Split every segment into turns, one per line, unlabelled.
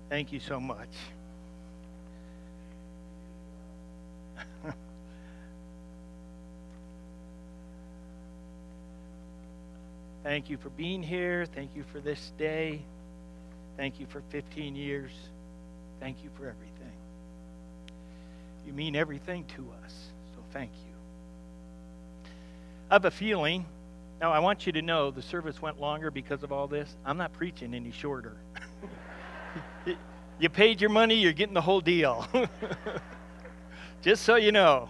Thank you so much. Thank you for being here. Thank you for this day. Thank you for 15 years. Thank you for everything. You mean everything to us, so thank you. I have a feeling, now I want you to know the service went longer because of all this. I'm not preaching any shorter. You paid your money, you're getting the whole deal. Just so you know.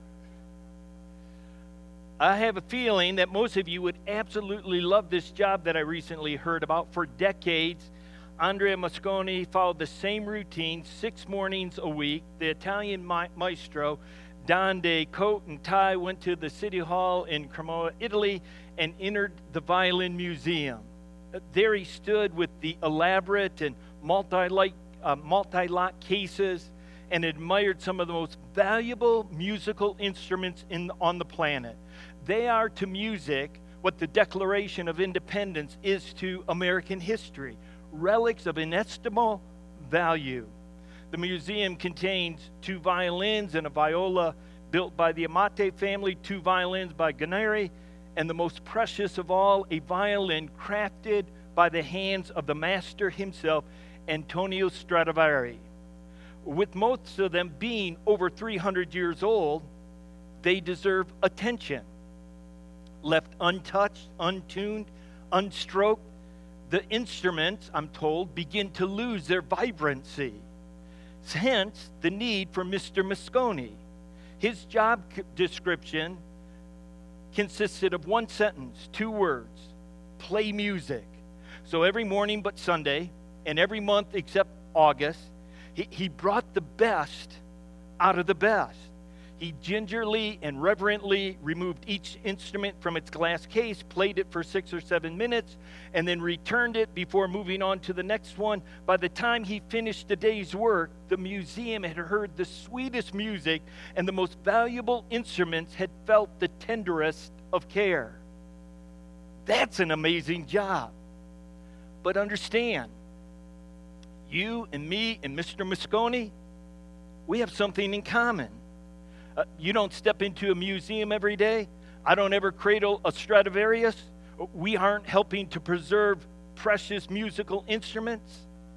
I have a feeling that most of you would absolutely love this job that I recently heard about. For decades, Andrea Mosconi followed the same routine 6 mornings a week. The Italian maestro, donned a coat and tie, went to the City Hall in Cremona, Italy, and entered the Violin Museum. There he stood with the elaborate and multi-lock cases and admired some of the most valuable musical instruments on the planet. They are to music what the Declaration of Independence is to American history, relics of inestimable value. The museum contains 2 violins and a viola built by the Amati family, 2 violins by Guarneri, and the most precious of all, a violin crafted by the hands of the master himself, Antonio Stradivari. With most of them being over 300 years old, they deserve attention. Left untouched, untuned, unstroked, the instruments, I'm told, begin to lose their vibrancy. Hence, the need for Mr. Mosconi. His job description consisted of 1 sentence, 2 words: play music. So every morning but Sunday, and every month except August, he brought the best out of the best. He gingerly and reverently removed each instrument from its glass case, played it for 6 or 7 minutes, and then returned it before moving on to the next one. By the time he finished the day's work, the museum had heard the sweetest music, and the most valuable instruments had felt the tenderest of care. That's an amazing job. But understand, you and me and Mr. Mosconi, we have something in common. You don't step into a museum every day. I don't ever cradle a Stradivarius. We aren't helping to preserve precious musical instruments.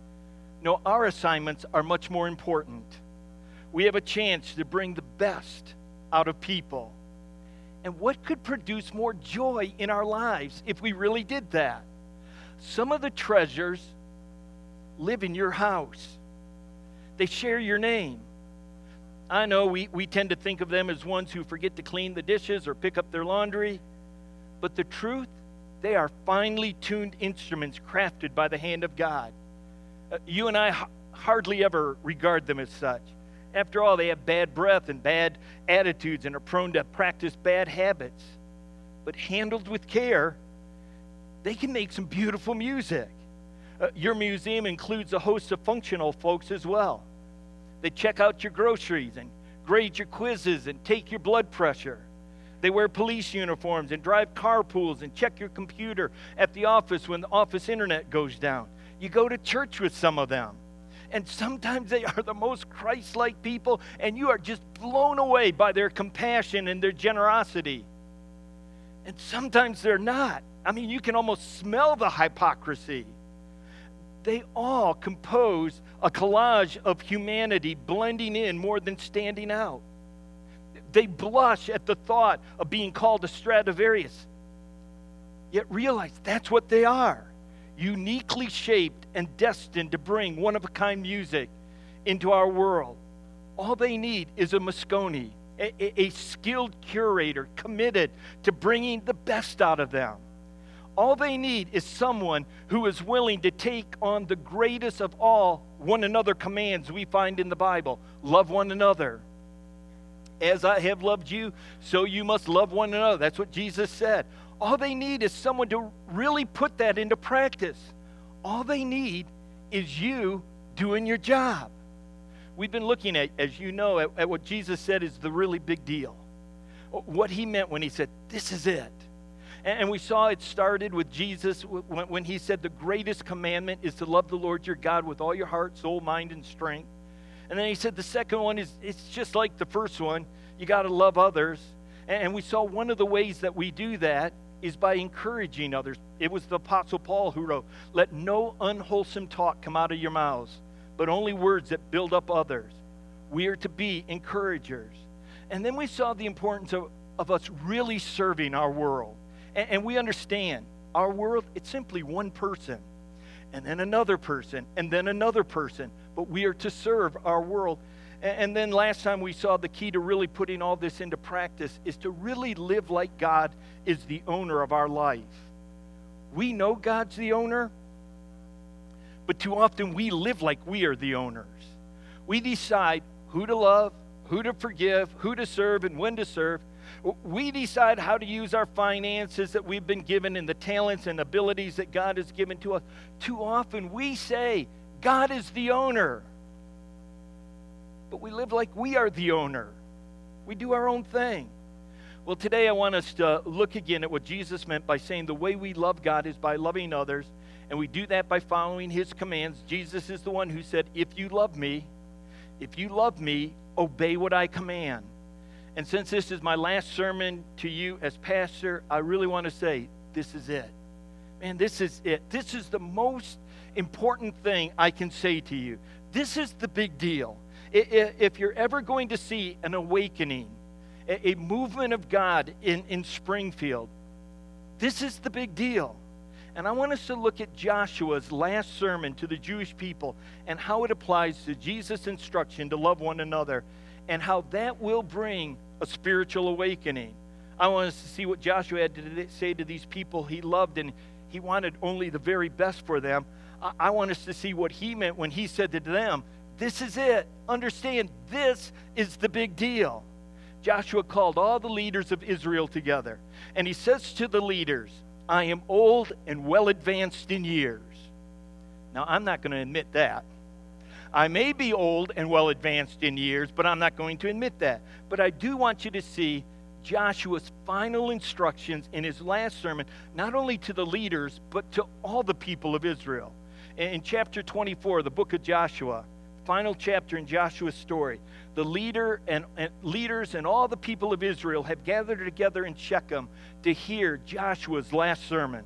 No, our assignments are much more important. We have a chance to bring the best out of people. And what could produce more joy in our lives if we really did that? Some of the treasures live in your house. They share your name. I know we tend to think of them as ones who forget to clean the dishes or pick up their laundry. But the truth, they are finely tuned instruments crafted by the hand of God. You and I hardly ever regard them as such. After all, they have bad breath and bad attitudes and are prone to practice bad habits. But handled with care, they can make some beautiful music. Your museum includes a host of functional folks as well. They check out your groceries and grade your quizzes and take your blood pressure. They wear police uniforms and drive carpools and check your computer at the office when the office internet goes down. You go to church with some of them. And sometimes they are the most Christ-like people, and you are just blown away by their compassion and their generosity. And sometimes they're not. I mean, you can almost smell the hypocrisy. They all compose a collage of humanity blending in more than standing out. They blush at the thought of being called a Stradivarius, yet realize that's what they are, uniquely shaped and destined to bring one-of-a-kind music into our world. All they need is a Mosconi, a skilled curator committed to bringing the best out of them. All they need is someone who is willing to take on the greatest of all one another commands we find in the Bible. Love one another. As I have loved you, so you must love one another. That's what Jesus said. All they need is someone to really put that into practice. All they need is you doing your job. We've been looking at, as you know, at what Jesus said is the really big deal. What he meant when he said, this is it. And we saw it started with Jesus when he said the greatest commandment is to love the Lord your God with all your heart, soul, mind, and strength. And then he said the second one is, it's just like the first one. You got to love others. And we saw one of the ways that we do that is by encouraging others. It was the Apostle Paul who wrote, "Let no unwholesome talk come out of your mouths, but only words that build up others." We are to be encouragers. And then we saw the importance of us really serving our world. And we understand our world, it's simply one person, and then another person, and then another person. But we are to serve our world. And then last time we saw the key to really putting all this into practice is to really live like God is the owner of our life. We know God's the owner, but too often we live like we are the owners. We decide who to love, who to forgive, who to serve, and when to serve. We decide how to use our finances that we've been given and the talents and abilities that God has given to us. Too often we say, God is the owner. But we live like we are the owner. We do our own thing. Well, today I want us to look again at what Jesus meant by saying the way we love God is by loving others. And we do that by following his commands. Jesus is the one who said, if you love me, obey what I command. And since this is my last sermon to you as pastor, I really want to say, this is it. Man, this is it. This is the most important thing I can say to you. This is the big deal. If you're ever going to see an awakening, a movement of God in Springfield, this is the big deal. And I want us to look at Joshua's last sermon to the Jewish people and how it applies to Jesus' instruction to love one another and how that will bring a spiritual awakening. I want us to see what Joshua had to say to these people he loved, and he wanted only the very best for them. I want us to see what he meant when he said to them, this is it. Understand, this is the big deal. Joshua called all the leaders of Israel together, and he says to the leaders, I am old and well advanced in years. Now, I'm not going to admit that. I may be old and well advanced in years, but I'm not going to admit that. But I do want you to see Joshua's final instructions in his last sermon, not only to the leaders, but to all the people of Israel. In chapter 24, the book of Joshua, final chapter in Joshua's story, the leaders and all the people of Israel have gathered together in Shechem to hear Joshua's last sermon.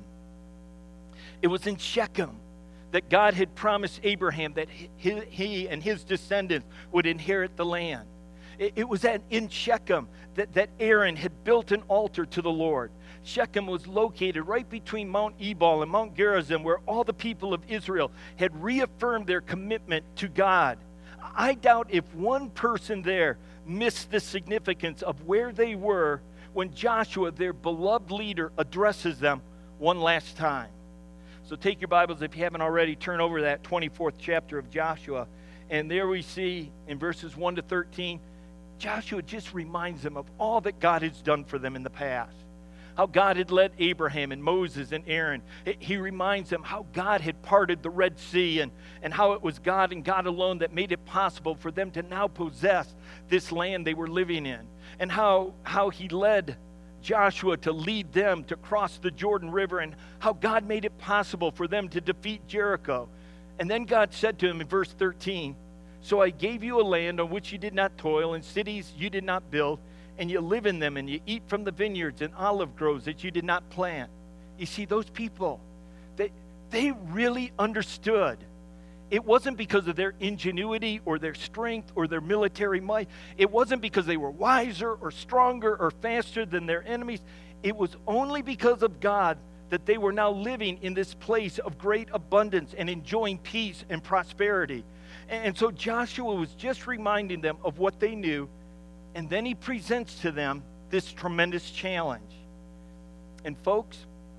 It was in Shechem that God had promised Abraham that he and his descendants would inherit the land. It was in Shechem that Aaron had built an altar to the Lord. Shechem was located right between Mount Ebal and Mount Gerizim, where all the people of Israel had reaffirmed their commitment to God. I doubt if one person there missed the significance of where they were when Joshua, their beloved leader, addresses them one last time. So take your Bibles, if you haven't already, turn over that 24th chapter of Joshua. And there we see in verses 1 to 13, Joshua just reminds them of all that God has done for them in the past. How God had led Abraham and Moses and Aaron. He reminds them how God had parted the Red Sea and how it was God and God alone that made it possible for them to now possess this land they were living in. And how he led Joshua to lead them to cross the Jordan River, and how God made it possible for them to defeat Jericho. And then God said to him in verse 13, so I gave you a land on which you did not toil, and cities you did not build, and you live in them, and you eat from the vineyards and olive groves that you did not plant. You see, those people, they really understood. It wasn't because of their ingenuity or their strength or their military might. It wasn't because they were wiser or stronger or faster than their enemies. It was only because of God that they were now living in this place of great abundance and enjoying peace and prosperity. And so Joshua was just reminding them of what they knew, and then he presents to them this tremendous challenge. And folks,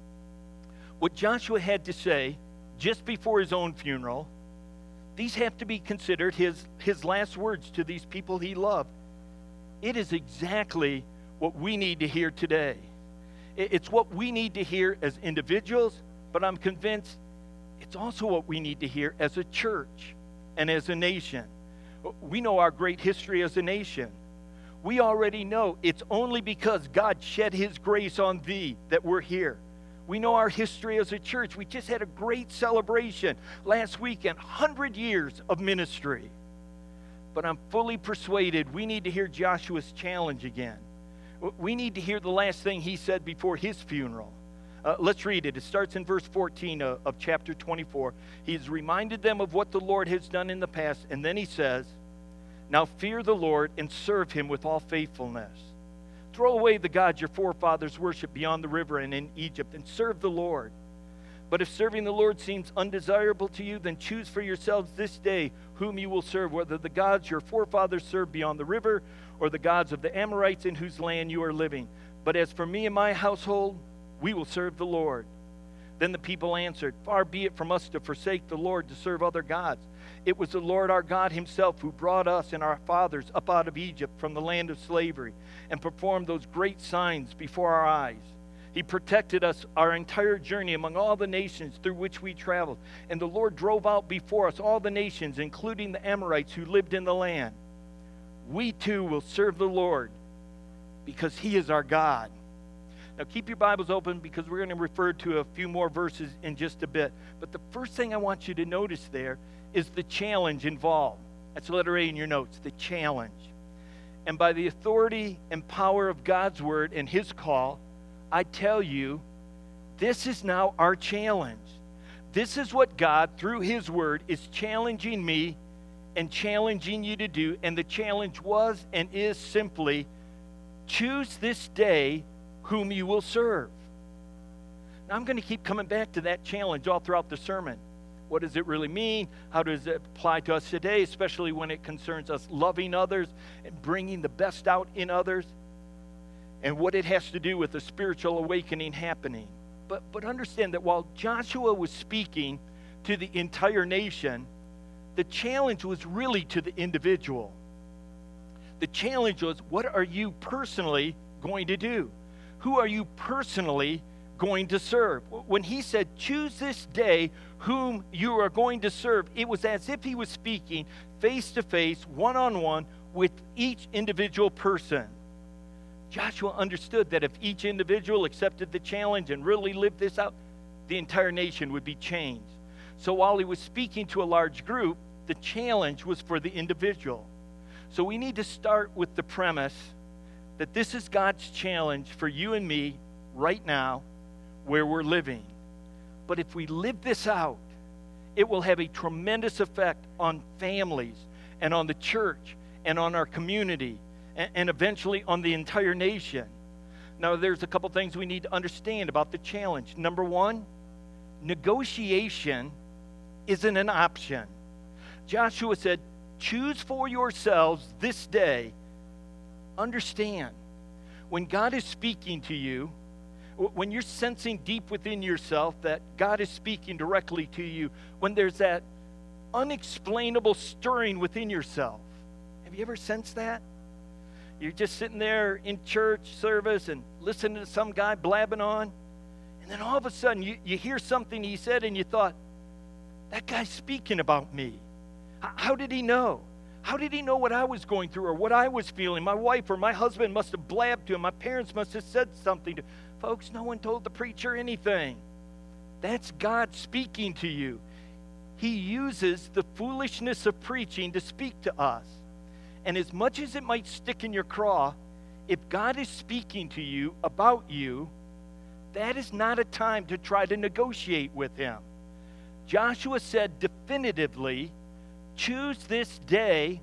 what Joshua had to say just before his own funeral, these have to be considered his last words to these people he loved. It is exactly what we need to hear today. It's what we need to hear as individuals, but I'm convinced it's also what we need to hear as a church and as a nation. We know our great history as a nation. We already know it's only because God shed his grace on thee that we're here. We know our history as a church. We just had a great celebration last weekend, 100 years of ministry. But I'm fully persuaded we need to hear Joshua's challenge again. We need to hear the last thing he said before his funeral. Let's read it. It starts in verse 14 of chapter 24. He's reminded them of what the Lord has done in the past, and then he says, "Now fear the Lord and serve him with all faithfulness. Throw away the gods your forefathers worshiped beyond the river and in Egypt, and serve the Lord. But if serving the Lord seems undesirable to you, then choose for yourselves this day whom you will serve, whether the gods your forefathers served beyond the river, or the gods of the Amorites in whose land you are living. But as for me and my household, we will serve the Lord." Then the people answered, "Far be it from us to forsake the Lord to serve other gods. It was the Lord our God himself who brought us and our fathers up out of Egypt from the land of slavery and performed those great signs before our eyes. He protected us our entire journey among all the nations through which we traveled. And the Lord drove out before us all the nations, including the Amorites who lived in the land. We too will serve the Lord because he is our God." Now keep your Bibles open because we're going to refer to a few more verses in just a bit. But the first thing I want you to notice there is the challenge involved. That's letter A in your notes, the challenge. And by the authority and power of God's word and his call, I tell you, this is now our challenge. This is what God, through his word, is challenging me and challenging you to do. And the challenge was and is simply, choose this day whom you will serve. Now I'm going to keep coming back to that challenge all throughout the sermon. What does it really mean? How does it apply to us today, especially when it concerns us loving others and bringing the best out in others? And what it has to do with the spiritual awakening happening. But understand that while Joshua was speaking to the entire nation, the challenge was really to the individual. The challenge was, what are you personally going to do? Who are you personally going to serve? When he said, choose this day whom you are going to serve, it was as if he was speaking face to face, one-on-one with each individual person. Joshua understood that if each individual accepted the challenge and really lived this out, the entire nation would be changed. So while he was speaking to a large group, the challenge was for the individual. So we need to start with the premise that this is God's challenge for you and me right now where we're living. But if we live this out, it will have a tremendous effect on families and on the church and on our community and eventually on the entire nation. Now, there's a couple things we need to understand about the challenge. Number one, negotiation isn't an option. Joshua said, choose for yourselves this day. Understand, when God is speaking to you, when you're sensing deep within yourself that God is speaking directly to you, when there's that unexplainable stirring within yourself, have you ever sensed that? You're just sitting there in church service and listening to some guy blabbing on, and then all of a sudden you hear something he said and you thought, that guy's speaking about me. How did he know? How did he know what I was going through or what I was feeling? My wife or my husband must have blabbed to him. My parents must have said something to him. Folks, no one told the preacher anything. That's God speaking to you. He uses the foolishness of preaching to speak to us. And as much as it might stick in your craw, if God is speaking to you about you, that is not a time to try to negotiate with him. Joshua said definitively, choose this day,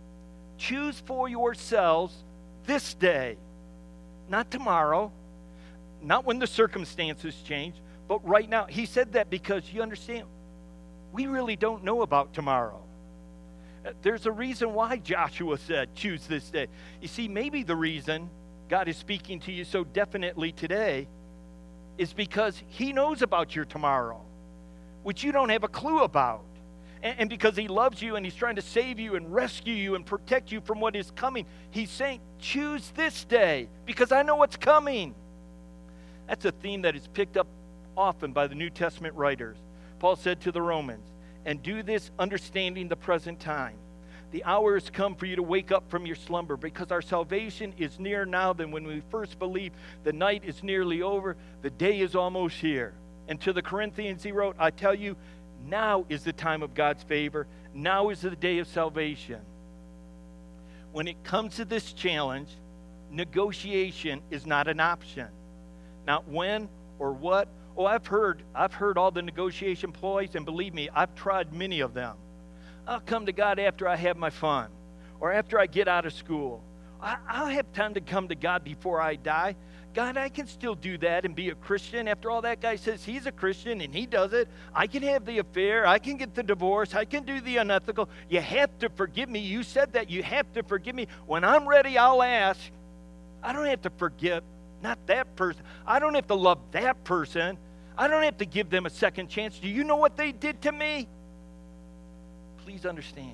choose for yourselves this day, not tomorrow, not when the circumstances change, but right now. He said that because you understand, we really don't know about tomorrow. There's a reason why Joshua said, choose this day. You see, maybe the reason God is speaking to you so definitely today is because he knows about your tomorrow, which you don't have a clue about. And because he loves you and he's trying to save you and rescue you and protect you from what is coming, he's saying, choose this day because I know what's coming. That's a theme that is picked up often by the New Testament writers. Paul said to the Romans, and do this understanding the present time, The hour has come for you to wake up from your slumber, because our salvation is nearer now than when we first believed. The night is nearly over. The day is almost here. And to the Corinthians he wrote, I tell you, now is the time of God's favor. Now is the day of salvation. When it comes to this challenge, negotiation is not an option. Not when or what. Oh, I've heard all the negotiation ploys, and believe me, I've tried many of them. I'll come to God after I have my fun, or after I get out of school. I'll have time to come to God before I die. God, I can still do that and be a Christian. After all, that guy says he's a Christian and he does it. I can have the affair. I can get the divorce. I can do the unethical. You have to forgive me. You said that. You have to forgive me. When I'm ready, I'll ask. I don't have to forgive, not that person. I don't have to love that person. I don't have to give them a second chance. Do you know what they did to me? Please understand.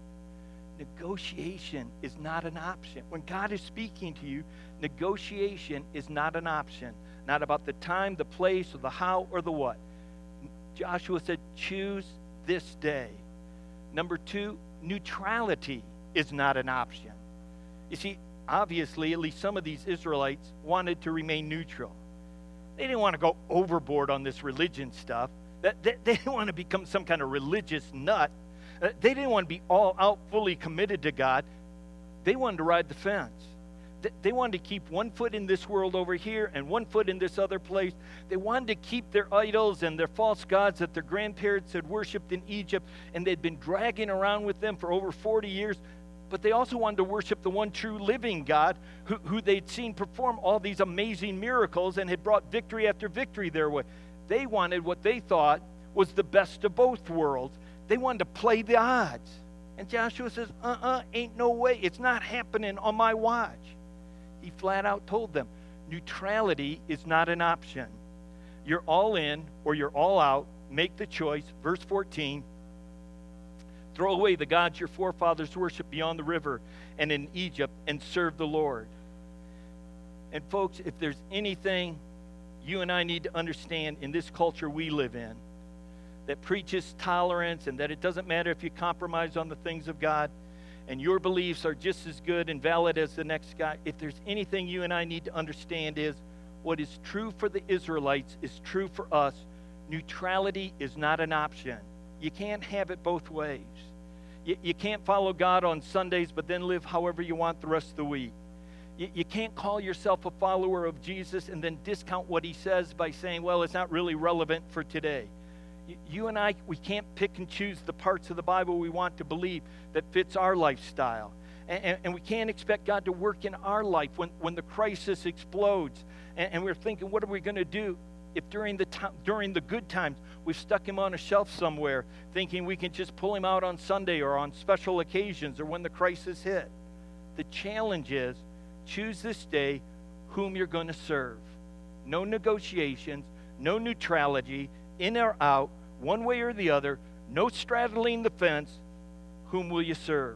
Negotiation is not an option. When God is speaking to you, negotiation is not an option. Not about the time, the place, or the how, or the what. Joshua said, choose this day. Number 2, neutrality is not an option. You see, obviously, at least some of these Israelites wanted to remain neutral. They didn't want to go overboard on this religion stuff. They didn't want to become some kind of religious nut. They didn't want to be all out, fully committed to God. They wanted to ride the fence. They wanted to keep one foot in this world over here and one foot in this other place. They wanted to keep their idols and their false gods that their grandparents had worshipped in Egypt, and they'd been dragging around with them for over 40 years. But they also wanted to worship the one true living God who they'd seen perform all these amazing miracles and had brought victory after victory their way. They wanted what they thought was the best of both worlds. They wanted to play the odds. And Joshua says, ain't no way. It's not happening on my watch. He flat out told them, neutrality is not an option. You're all in or you're all out. Make the choice. Verse 14, throw away the gods your forefathers worshiped beyond the river and in Egypt and serve the Lord. And folks, if there's anything you and I need to understand in this culture we live in, that preaches tolerance and that it doesn't matter if you compromise on the things of God and your beliefs are just as good and valid as the next guy, if there's anything you and I need to understand is what is true for the Israelites is true for us. Neutrality is not an option. You can't have it both ways. You can't follow God on Sundays but then live however you want the rest of the week. You can't call yourself a follower of Jesus and then discount what he says by saying, well, it's not really relevant for today. You and I, we can't pick and choose the parts of the Bible we want to believe that fits our lifestyle. And we can't expect God to work in our life when the crisis explodes. And we're thinking, what are we going to do if during the good times we've stuck him on a shelf somewhere, thinking we can just pull him out on Sunday or on special occasions or when the crisis hit? The challenge is, choose this day whom you're going to serve. No negotiations, no neutrality, in or out, one way or the other, no straddling the fence. Whom will you serve?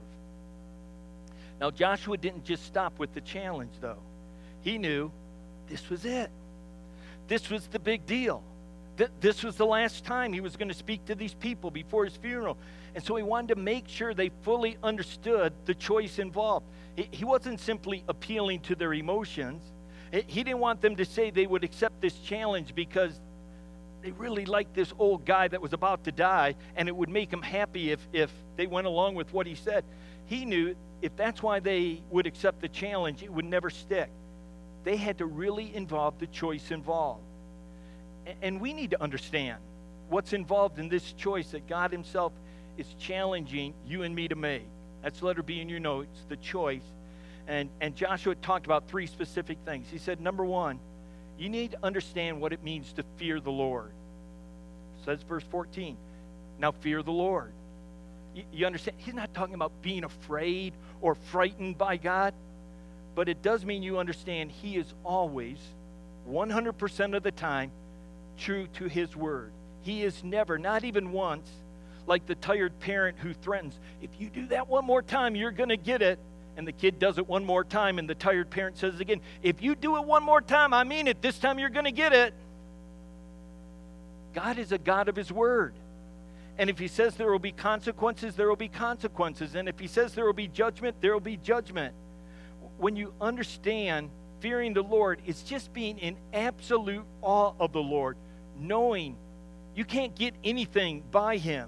Now, Joshua didn't just stop with the challenge, though. He knew this was it. This was the big deal. This was the last time he was going to speak to these people before his funeral. And so he wanted to make sure they fully understood the choice involved. He wasn't simply appealing to their emotions. He didn't want them to say they would accept this challenge because they really liked this old guy that was about to die, and it would make them happy if they went along with what he said. He knew if that's why they would accept the challenge, it would never stick. They had to really involve the choice involved. And we need to understand what's involved in this choice that God himself is challenging you and me to make. That's letter B in your notes, the choice. And Joshua talked about 3 specific things. He said, number 1, you need to understand what it means to fear the Lord. It says verse 14, now fear the Lord. You understand? He's not talking about being afraid or frightened by God, but it does mean you understand he is always, 100% of the time, true to his word. He is never, not even once, like the tired parent who threatens, if you do that one more time, you're going to get it. And the kid does it one more time, and the tired parent says again, if you do it one more time, I mean it, this time you're going to get it. God is a God of his word. And if he says there will be consequences, there will be consequences. And if he says there will be judgment, there will be judgment. When you understand fearing the Lord, it's just being in absolute awe of the Lord, knowing you can't get anything by him.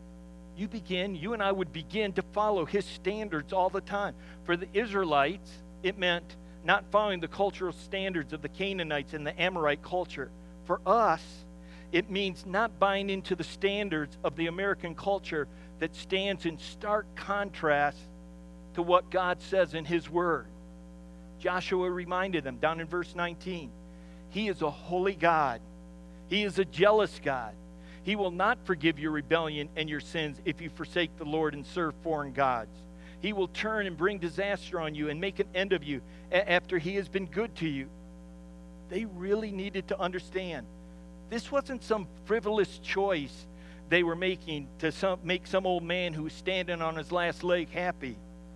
You and I would begin to follow his standards all the time. For the Israelites, it meant not following the cultural standards of the Canaanites and the Amorite culture. For us, it means not buying into the standards of the American culture that stands in stark contrast to what God says in his word. Joshua reminded them down in verse 19, he is a holy God. He is a jealous God. He will not forgive your rebellion and your sins if you forsake the Lord and serve foreign gods. He will turn and bring disaster on you and make an end of you after he has been good to you. They really needed to understand this wasn't some frivolous choice they were making to make some old man who was standing on his last leg happy.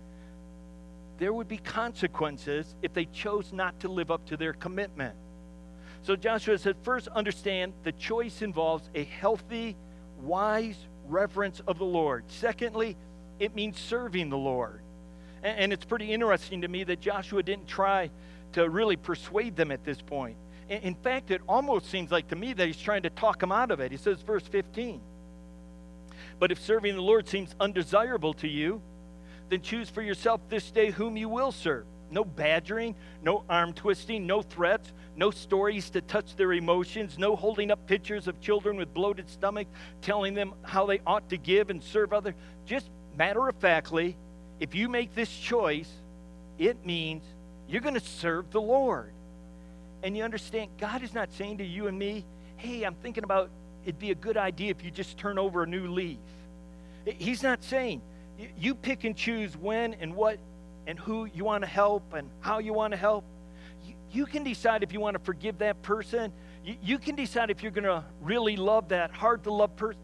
There would be consequences if they chose not to live up to their commitment. So Joshua said, first understand the choice involves a healthy, wise reverence of the Lord. Secondly, it means serving the Lord. And it's pretty interesting to me that Joshua didn't try to really persuade them at this point. In fact, it almost seems like to me that he's trying to talk them out of it. He says, verse 15, but if serving the Lord seems undesirable to you, then choose for yourself this day whom you will serve. No badgering, no arm twisting, no threats, no stories to touch their emotions, no holding up pictures of children with bloated stomach, telling them how they ought to give and serve others. Just matter-of-factly, if you make this choice, it means you're going to serve the Lord. And you understand, God is not saying to you and me, hey, I'm thinking about it'd be a good idea if you just turn over a new leaf. He's not saying, you pick and choose when and what and who you want to help and how you want to help. You can decide if you want to forgive that person. You can decide if you're going to really love that hard-to-love person.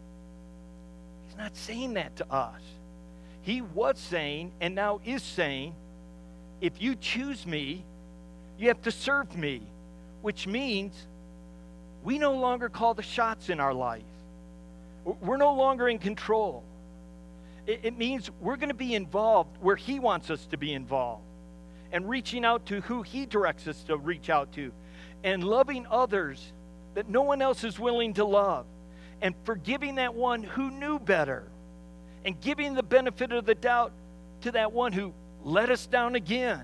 He's not saying that to us. He was saying, and now is saying, if you choose me, you have to serve me, which means we no longer call the shots in our life. We're no longer in control. It means we're going to be involved where he wants us to be involved and reaching out to who he directs us to reach out to and loving others that no one else is willing to love and forgiving that one who knew better and giving the benefit of the doubt to that one who let us down again.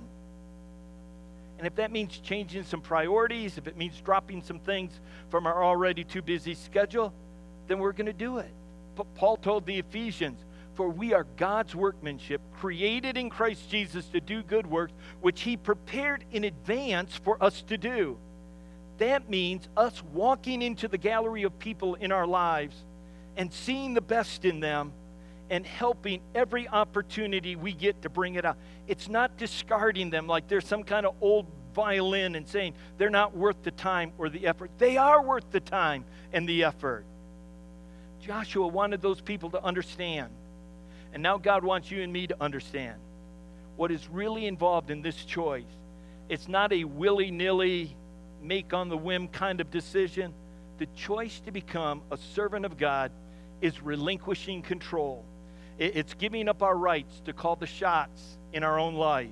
And if that means changing some priorities, if it means dropping some things from our already too busy schedule, then we're going to do it. But Paul told the Ephesians, for we are God's workmanship, created in Christ Jesus to do good works, which he prepared in advance for us to do. That means us walking into the gallery of people in our lives and seeing the best in them and helping every opportunity we get to bring it out. It's not discarding them like they're some kind of old violin and saying they're not worth the time or the effort. They are worth the time and the effort. Joshua wanted those people to understand. And now God wants you and me to understand what is really involved in this choice. It's not a willy-nilly, make-on-the-whim kind of decision. The choice to become a servant of God is relinquishing control. It's giving up our rights to call the shots in our own life.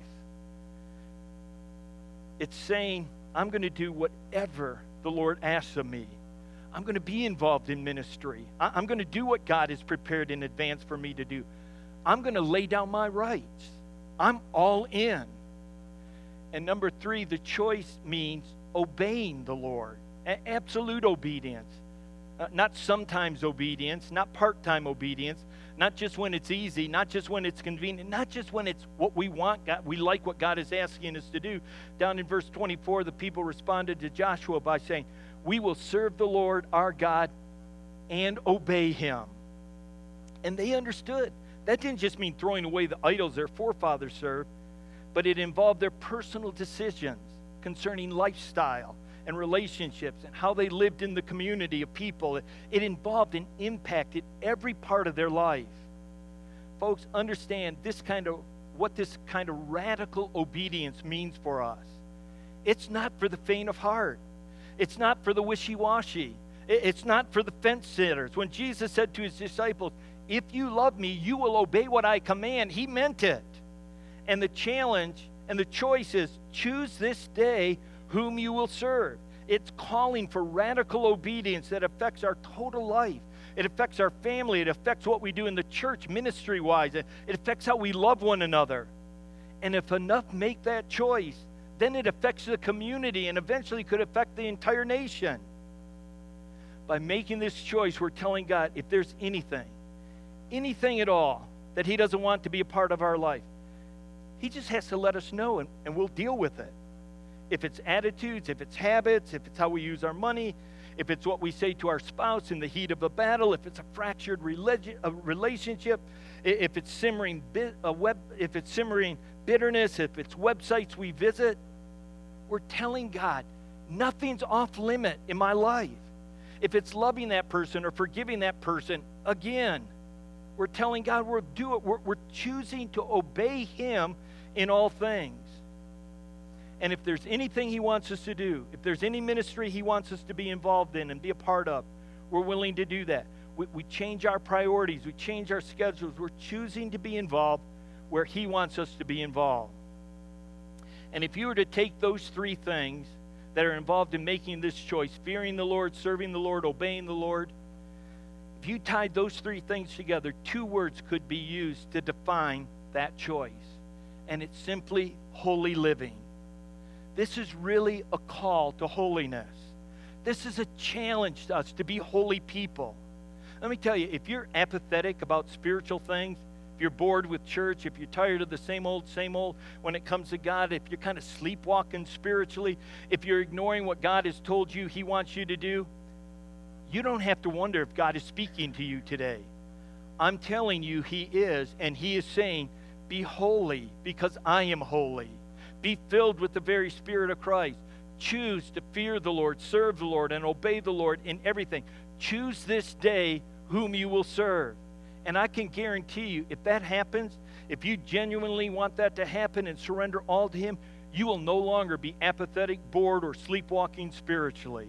It's saying, I'm going to do whatever the Lord asks of me. I'm going to be involved in ministry. I'm going to do what God has prepared in advance for me to do. I'm going to lay down my rights. I'm all in. And number 3, the choice means obeying the Lord. Absolute obedience. Not sometimes obedience, not part-time obedience, not just when it's easy, not just when it's convenient, not just when it's what we want, God, we like what God is asking us to do. Down in verse 24, the people responded to Joshua by saying, we will serve the Lord our God and obey him. And they understood. That didn't just mean throwing away the idols their forefathers served, but it involved their personal decisions concerning lifestyle and relationships and how they lived in the community of people. It involved and impacted every part of their life. Folks, understand what this kind of radical obedience means for us. It's not for the faint of heart. It's not for the wishy-washy. It's not for the fence sitters. When Jesus said to his disciples, if you love me, you will obey what I command, he meant it. And the challenge and the choice is, choose this day whom you will serve. It's calling for radical obedience that affects our total life. It affects our family. It affects what we do in the church ministry-wise. It affects how we love one another. And if enough make that choice, then it affects the community and eventually could affect the entire nation. By making this choice, we're telling God, if there's anything at all that he doesn't want to be a part of our life, he just has to let us know, and we'll deal with it. If it's attitudes, if it's habits, if it's how we use our money, if it's what we say to our spouse in the heat of a battle, if it's a fractured relationship, if it's simmering bitterness, if it's websites we visit, we're telling God, nothing's off limit in my life. If it's loving that person or forgiving that person, again, we're telling God we'll do it. We're choosing to obey him in all things. And if there's anything he wants us to do, if there's any ministry he wants us to be involved in and be a part of, we're willing to do that. We change our priorities. We change our schedules. We're choosing to be involved where he wants us to be involved. And if you were to take those three things that are involved in making this choice, fearing the Lord, serving the Lord, obeying the Lord, if you tied those three things together, two words could be used to define that choice. And it's simply holy living. This is really a call to holiness. This is a challenge to us to be holy people. Let me tell you, if you're apathetic about spiritual things, if you're bored with church, if you're tired of the same old when it comes to God, if you're kind of sleepwalking spiritually, if you're ignoring what God has told you he wants you to do, you don't have to wonder if God is speaking to you today. I'm telling you he is, and he is saying, be holy because I am holy. Be filled with the very Spirit of Christ. Choose to fear the Lord, serve the Lord, and obey the Lord in everything. Choose this day whom you will serve. And I can guarantee you, if that happens, if you genuinely want that to happen and surrender all to him, you will no longer be apathetic, bored, or sleepwalking spiritually.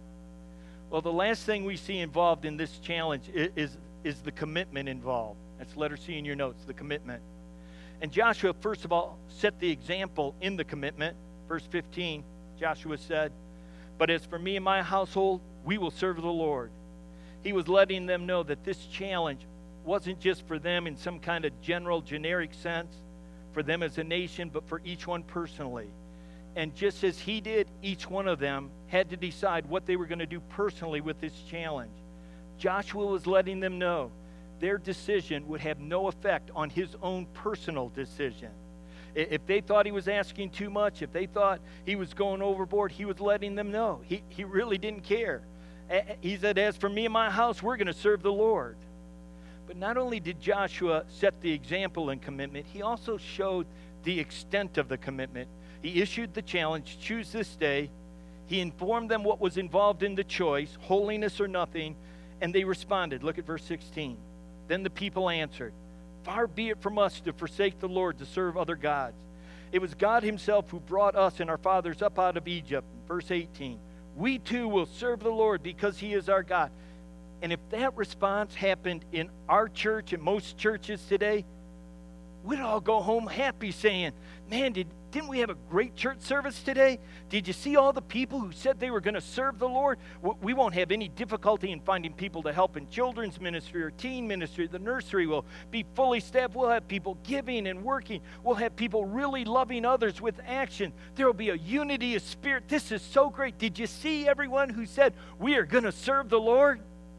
Well, the last thing we see involved in this challenge is the commitment involved. That's letter C in your notes, the commitment. And Joshua, first of all, set the example in the commitment. Verse 15, Joshua said, but as for me and my household, we will serve the Lord. He was letting them know that this challenge wasn't just for them in some kind of general, generic sense, for them as a nation, but for each one personally. And just as he did, each one of them had to decide what they were going to do personally with this challenge. Joshua was letting them know their decision would have no effect on his own personal decision. If they thought he was asking too much, if they thought he was going overboard, he was letting them know. He really didn't care. He said, as for me and my house, we're going to serve the Lord. But not only did Joshua set the example in commitment, he also showed the extent of the commitment. He issued the challenge, choose this day. He informed them what was involved in the choice, holiness or nothing, and they responded. Look at verse 16. Then the people answered, far be it from us to forsake the Lord to serve other gods. It was God himself who brought us and our fathers up out of Egypt. Verse 18. We too will serve the Lord because he is our God. And if that response happened in our church and most churches today, we'd all go home happy saying, man, didn't we have a great church service today? Did you see all the people who said they were going to serve the Lord? We won't have any difficulty in finding people to help in children's ministry or teen ministry. The nursery will be fully staffed. We'll have people giving and working. We'll have people really loving others with action. There will be a unity of spirit. This is so great. Did you see everyone who said, we are going to serve the Lord?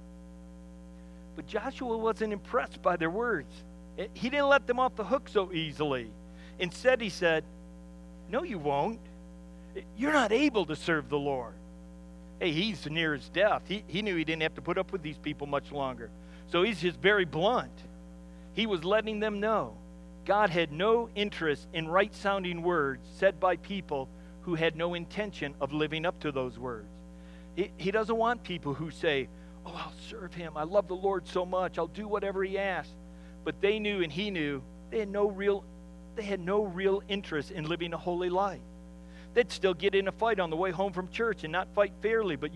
But Joshua wasn't impressed by their words. He didn't let them off the hook so easily. Instead, he said, no, you won't. You're not able to serve the Lord. Hey, he's near his death. He knew he didn't have to put up with these people much longer. So he's just very blunt. He was letting them know God had no interest in right-sounding words said by people who had no intention of living up to those words. He doesn't want people who say, oh, I'll serve him. I love the Lord so much. I'll do whatever he asks. But they knew and he knew they had no real interest in living a holy life. They'd still get in a fight on the way home from church and not fight fairly, but use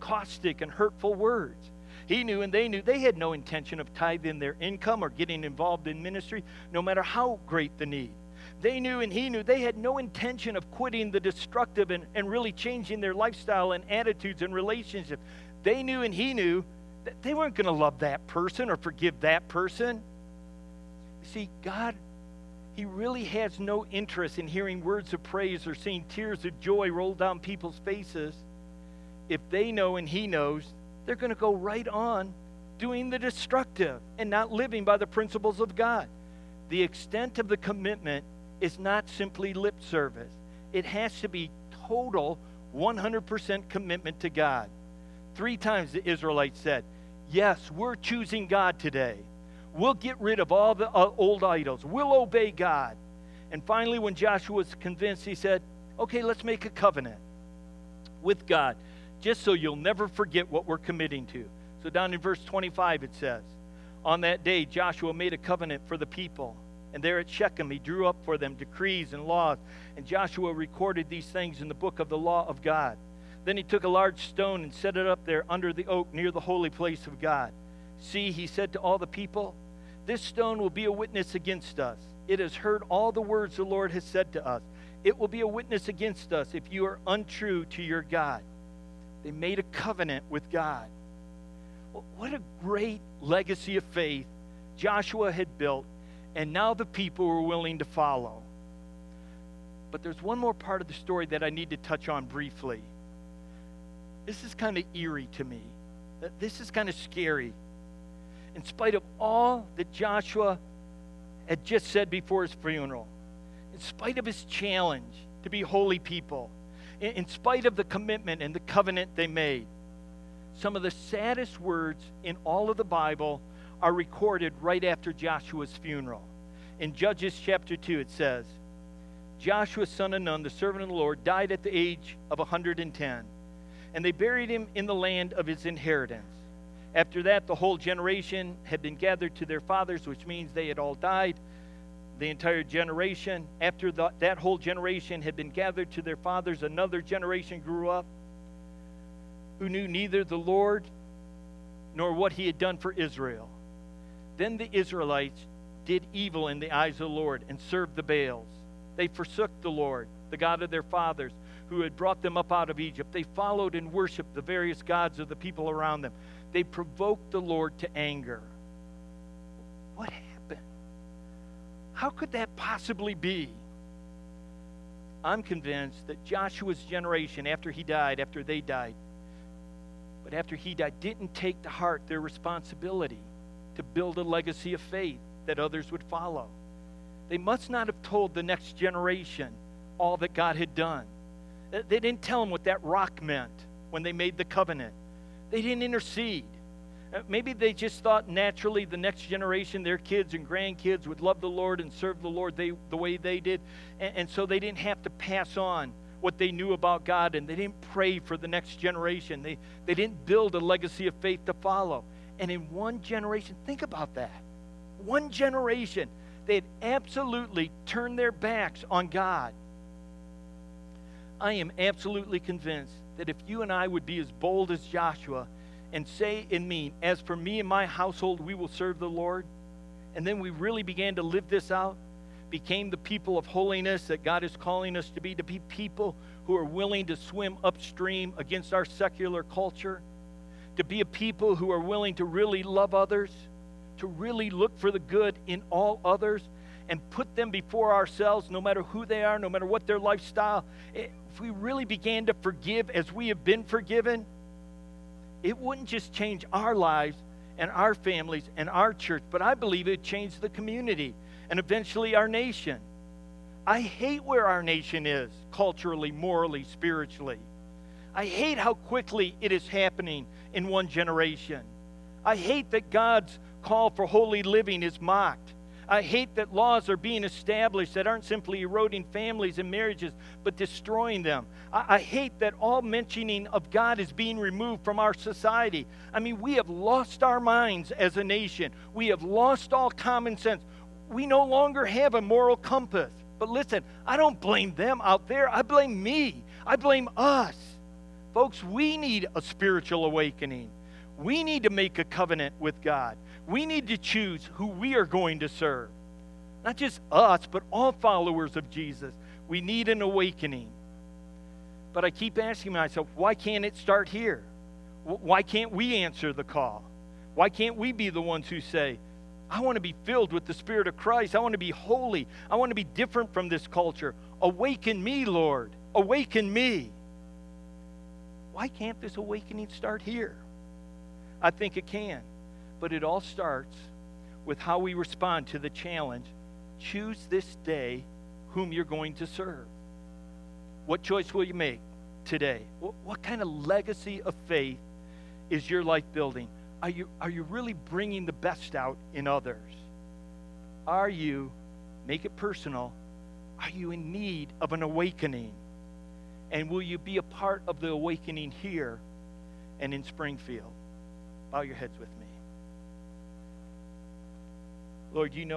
caustic and hurtful words. He knew and they knew they had no intention of tithing their income or getting involved in ministry, no matter how great the need. They knew and he knew they had no intention of quitting the destructive and really changing their lifestyle and attitudes and relationships. They knew and he knew that they weren't going to love that person or forgive that person. You see, God, He really has no interest in hearing words of praise or seeing tears of joy roll down people's faces. If they know and He knows, they're going to go right on doing the destructive and not living by the principles of God. The extent of the commitment is not simply lip service. It has to be total 100% commitment to God. 3 times the Israelites said, yes, we're choosing God today. We'll get rid of all the old idols. We'll obey God. And finally, when Joshua was convinced, he said, okay, let's make a covenant with God, just so you'll never forget what we're committing to. So down in verse 25 it says, on that day Joshua made a covenant for the people, and there at Shechem he drew up for them decrees and laws, and Joshua recorded these things in the book of the law of God. Then he took a large stone and set it up there under the oak near the holy place of God. See, he said to all the people, this stone will be a witness against us. It has heard all the words the Lord has said to us. It will be a witness against us if you are untrue to your God. They made a covenant with God. Well, what a great legacy of faith Joshua had built, and now the people were willing to follow. But there's one more part of the story that I need to touch on briefly. This is kind of eerie to me. This is kind of scary. In spite of all that Joshua had just said before his funeral, in spite of his challenge to be holy people, in spite of the commitment and the covenant they made, some of the saddest words in all of the Bible are recorded right after Joshua's funeral. In Judges chapter 2 it says, Joshua son of Nun, the servant of the Lord, died at the age of 110, and they buried him in the land of his inheritance. After that, the whole generation had been gathered to their fathers, which means they had all died. The entire generation. After that whole generation had been gathered to their fathers, another generation grew up who knew neither the Lord nor what He had done for Israel. Then the Israelites did evil in the eyes of the Lord and served the Baals. They forsook the Lord, the God of their fathers, who had brought them up out of Egypt. They followed and worshiped the various gods of the people around them. They provoked the Lord to anger. What happened? How could that possibly be? I'm convinced that Joshua's generation, after they died, but after he died, didn't take to heart their responsibility to build a legacy of faith that others would follow. They must not have told the next generation all that God had done. They didn't tell them what that rock meant when they made the covenant. They didn't intercede. Maybe they just thought naturally the next generation, their kids and grandkids, would love the Lord and serve the Lord the way they did. And so they didn't have to pass on what they knew about God, and they didn't pray for the next generation. They didn't build a legacy of faith to follow. And in one generation, think about that. One generation, they had absolutely turned their backs on God. I am absolutely convinced that if you and I would be as bold as Joshua and say and mean, as for me and my household, we will serve the Lord, and then we really began to live this out, became the people of holiness that God is calling us to be people who are willing to swim upstream against our secular culture, to be a people who are willing to really love others, to really look for the good in all others, and put them before ourselves, no matter who they are, no matter what their lifestyle. If we really began to forgive as we have been forgiven, it wouldn't just change our lives and our families and our church, but I believe it would change the community and eventually our nation. I hate where our nation is, culturally, morally, spiritually. I hate how quickly it is happening in one generation. I hate that God's call for holy living is mocked. I hate that laws are being established that aren't simply eroding families and marriages, but destroying them. I hate that all mentioning of God is being removed from our society. I mean, we have lost our minds as a nation. We have lost all common sense. We no longer have a moral compass. But listen, I don't blame them out there. I blame me. I blame us. Folks, we need a spiritual awakening. We need to make a covenant with God. We need to choose who we are going to serve. Not just us, but all followers of Jesus. We need an awakening. But I keep asking myself, why can't it start here? Why can't we answer the call? Why can't we be the ones who say, I want to be filled with the Spirit of Christ. I want to be holy. I want to be different from this culture. Awaken me, Lord. Awaken me. Why can't this awakening start here? I think it can. But it all starts with how we respond to the challenge. Choose this day whom you're going to serve. What choice will you make today? What kind of legacy of faith is your life building? Are you really bringing the best out in others? Are you, make it personal, are you in need of an awakening? And will you be a part of the awakening here and in Springfield? Bow your heads with me. Lord, you know